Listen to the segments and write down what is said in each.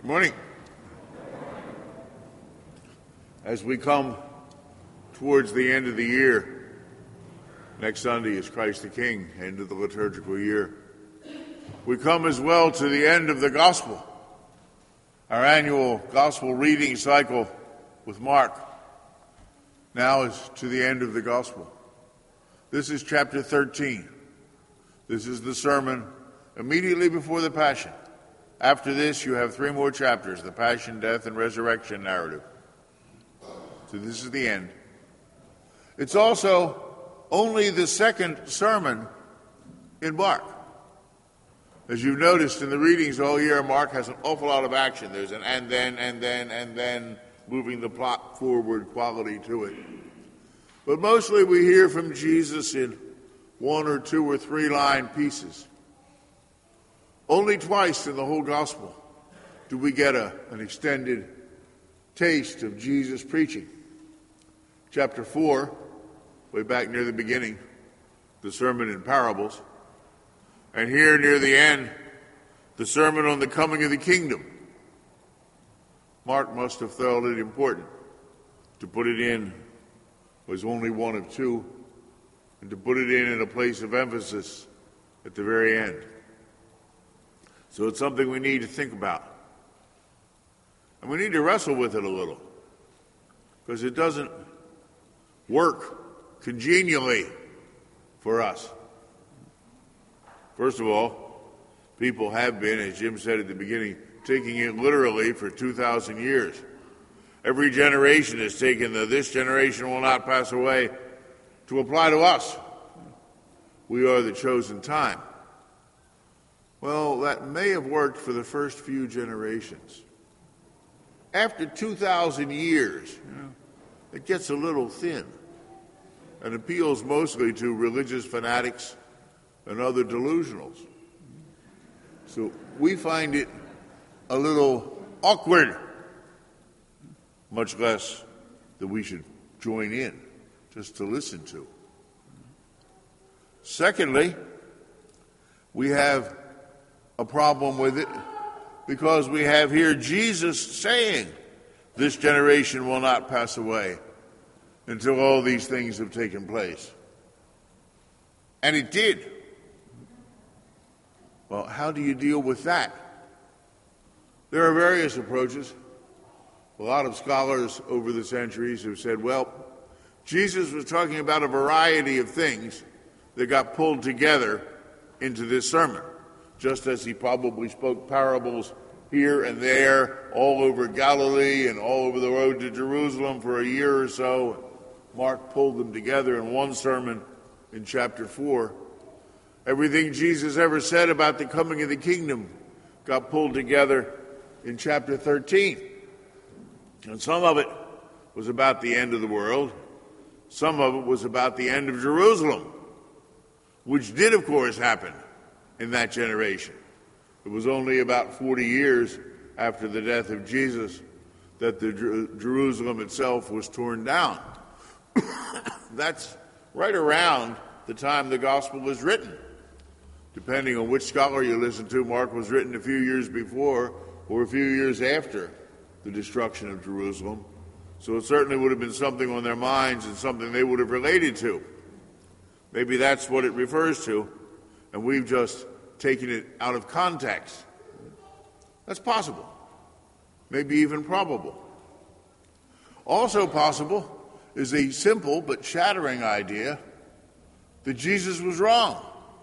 Good morning. As we come towards the end of the year, next Sunday is Christ the King, end of the liturgical year. We come as well to the end of the Gospel, our annual Gospel reading cycle with Mark. Now is to the end of the Gospel. This is chapter 13. This is the sermon immediately before the Passion. After this, you have 3 more chapters, the Passion, Death, and Resurrection narrative. So this is the end. It's also only the second sermon in Mark. As you've noticed in the readings all year, Mark has an awful lot of action. There's an and then, moving the plot forward quality to it. But mostly we hear from Jesus in 1 or 2 or 3 line pieces. Only twice in the whole Gospel do we get an extended taste of Jesus preaching. Chapter 4, way back near the beginning, the sermon in parables. And here near the end, the sermon on the coming of the kingdom. Mark must have felt it important to put it in was only one of 2, and to put it in a place of emphasis at the very end. So it's something we need to think about. And we need to wrestle with it a little, because it doesn't work congenially for us. First of all, people have been, as Jim said at the beginning, taking it literally for 2,000 years. Every generation has taken the "this generation will not pass away" to apply to us. We are the chosen time. Well, that may have worked for the first few generations. After 2,000 years, it gets a little thin and appeals mostly to religious fanatics and other delusionals. So we find it a little awkward, much less that we should join in just to listen to. Secondly, we have a problem with it because we have here Jesus saying, "This generation will not pass away until all these things have taken place." And it did. Well, how do you deal with that? There are various approaches. A lot of scholars over the centuries have said, well, Jesus was talking about a variety of things that got pulled together into this sermon, just as he probably spoke parables here and there, all over Galilee and all over the road to Jerusalem for a year or so. Mark pulled them together in one sermon in chapter 4. Everything Jesus ever said about the coming of the kingdom got pulled together in chapter 13. And some of it was about the end of the world. Some of it was about the end of Jerusalem, which did, of course, happen in that generation. It was only about 40 years after the death of Jesus that the Jerusalem itself was torn down. That's right around the time the gospel was written. Depending on which scholar you listen to, Mark was written a few years before or a few years after the destruction of Jerusalem. So it certainly would have been something on their minds and something they would have related to. Maybe that's what it refers to, and we've just taken it out of context. That's possible. Maybe even probable. Also possible is a simple but shattering idea that Jesus was wrong.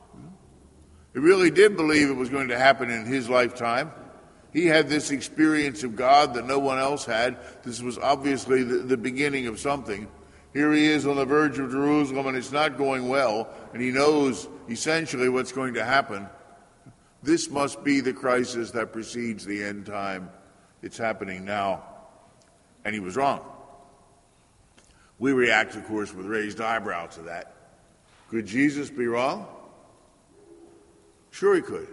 He really did believe it was going to happen in his lifetime. He had this experience of God that no one else had. This was obviously the beginning of something. Here he is on the verge of Jerusalem, and it's not going well, and he knows essentially what's going to happen. This must be the crisis that precedes the end time. It's happening now. And he was wrong. We react, of course, with raised eyebrow to that. Could Jesus be wrong? Sure he could.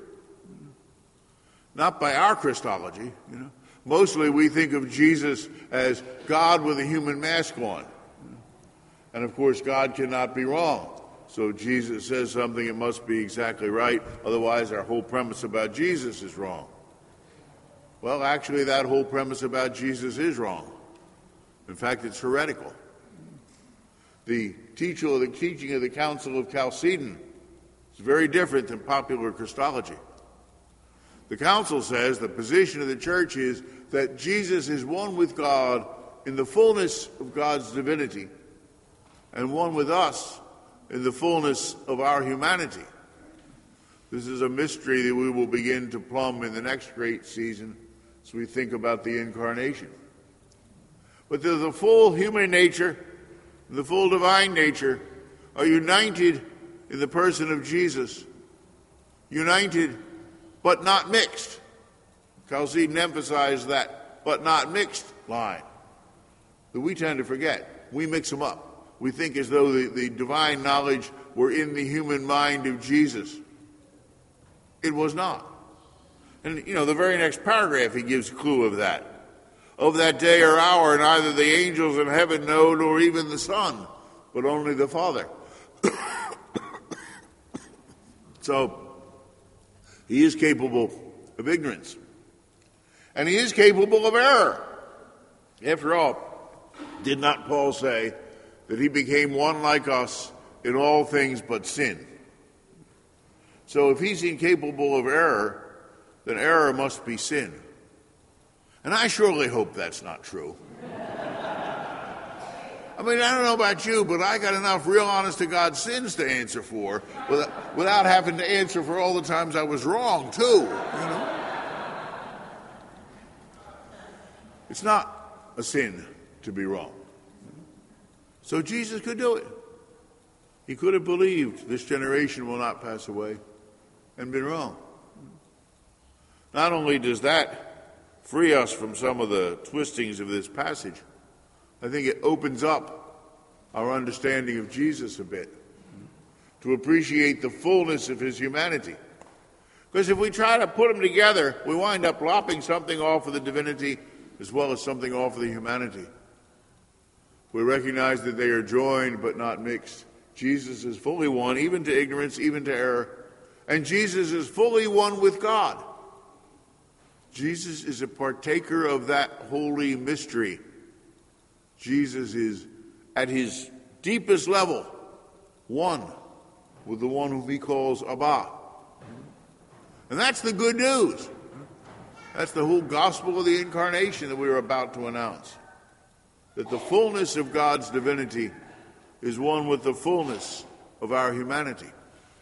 Not by our Christology. Mostly we think of Jesus as God with a human mask on. And of course, God cannot be wrong. So if Jesus says something, it must be exactly right. Otherwise, our whole premise about Jesus is wrong. Well, actually, that whole premise about Jesus is wrong. In fact, it's heretical. The teaching of the Council of Chalcedon is very different than popular Christology. The Council says the position of the Church is that Jesus is one with God in the fullness of God's divinity and one with us in the fullness of our humanity. This is a mystery that we will begin to plumb in the next great season as we think about the Incarnation. But the full human nature and the full divine nature are united in the person of Jesus. United but not mixed. Chalcedon emphasized that but not mixed line that we tend to forget. We mix them up. We think as though the divine knowledge were in the human mind of Jesus. It was not. And, the very next paragraph he gives a clue of that. Of that day or hour, neither the angels in heaven know, nor even the Son, but only the Father. So, he is capable of ignorance. And he is capable of error. After all, did not Paul say that he became one like us in all things but sin? So if he's incapable of error, then error must be sin. And I surely hope that's not true. I mean, I don't know about you, but I got enough real honest-to-God sins to answer for without having to answer for all the times I was wrong, too. It's not a sin to be wrong. So Jesus could do it. He could have believed this generation will not pass away and been wrong. Not only does that free us from some of the twistings of this passage, I think it opens up our understanding of Jesus a bit to appreciate the fullness of his humanity. Because if we try to put them together, we wind up lopping something off of the divinity as well as something off of the humanity. We recognize that they are joined but not mixed. Jesus is fully one, even to ignorance, even to error. And Jesus is fully one with God. Jesus is a partaker of that holy mystery. Jesus is, at his deepest level, one with the one whom he calls Abba. And that's the good news. That's the whole gospel of the Incarnation that we are about to announce. That the fullness of God's divinity is one with the fullness of our humanity.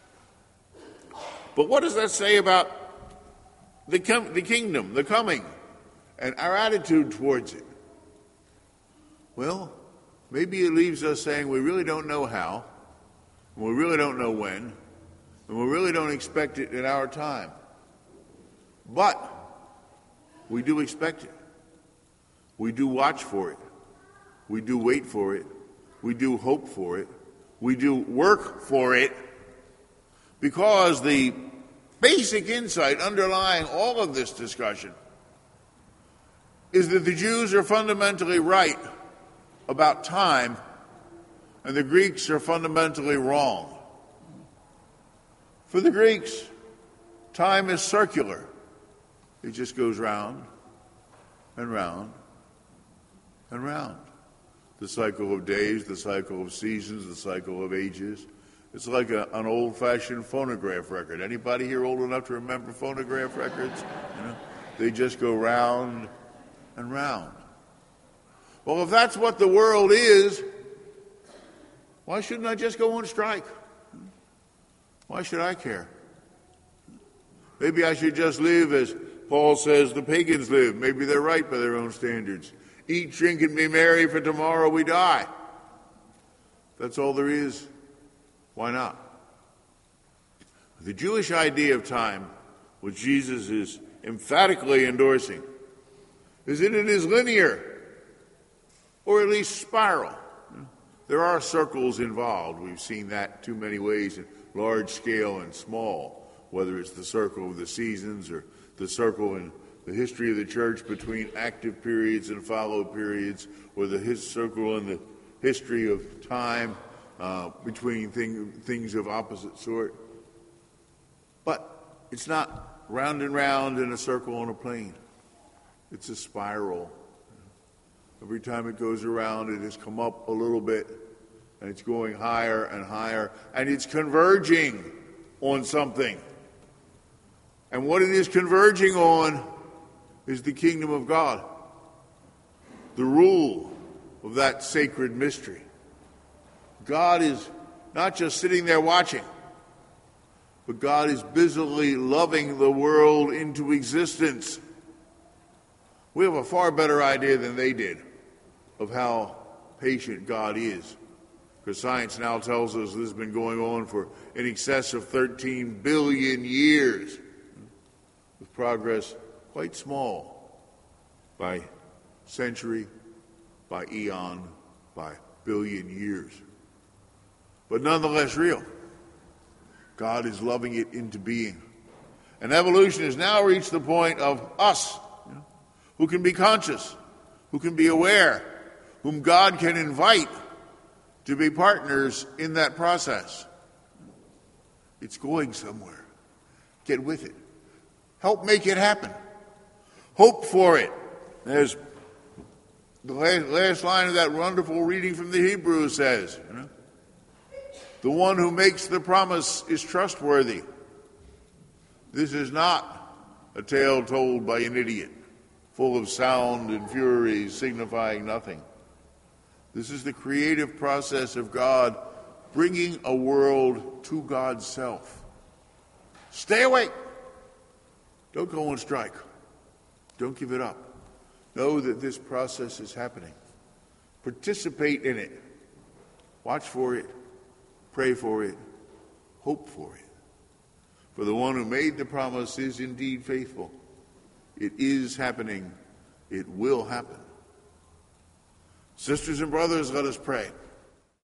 But what does that say about the kingdom, the coming, and our attitude towards it? Well, maybe it leaves us saying we really don't know how, and we really don't know when, and we really don't expect it in our time. But we do expect it. We do watch for it. We do wait for it. We do hope for it. We do work for it, because the basic insight underlying all of this discussion is that the Jews are fundamentally right about time and the Greeks are fundamentally wrong. For the Greeks, time is circular. It just goes round and round and round. The cycle of days, the cycle of seasons, the cycle of ages. It's like an old-fashioned phonograph record. Anybody here old enough to remember phonograph records? They just go round and round. Well, if that's what the world is, why shouldn't I just go on strike? Why should I care? Maybe I should just live as Paul says the pagans live. Maybe they're right by their own standards. Eat, drink, and be merry, for tomorrow we die. That's all there is. Why not? The Jewish idea of time, which Jesus is emphatically endorsing, is that it is linear, or at least spiral. There are circles involved. We've seen that too many ways, in large scale and small, whether it's the circle of the seasons or the circle in the history of the church between active periods and follow periods, or his circle in the history of time between things of opposite sort. But it's not round and round in a circle on a plane. It's a spiral. Every time it goes around, it has come up a little bit, and it's going higher and higher, and it's converging on something. And what it is converging on is the kingdom of God, the rule of that sacred mystery. God is not just sitting there watching, but God is busily loving the world into existence. We have a far better idea than they did of how patient God is, because science now tells us this has been going on for in excess of 13 billion years, with progress quite small by century, by eon, by billion years, but nonetheless real. God is loving it into being. And evolution has now reached the point of us, who can be conscious, who can be aware, whom God can invite to be partners in that process. It's going somewhere. Get with it. Help make it happen. Hope for it. There's the last line of that wonderful reading from the Hebrews says, the one who makes the promise is trustworthy. This is not a tale told by an idiot, full of sound and fury, signifying nothing. This is the creative process of God bringing a world to God's self. Stay awake. Don't go on strike. Don't give it up. Know that this process is happening. Participate in it. Watch for it. Pray for it. Hope for it. For the one who made the promise is indeed faithful. It is happening. It will happen. Sisters and brothers, let us pray.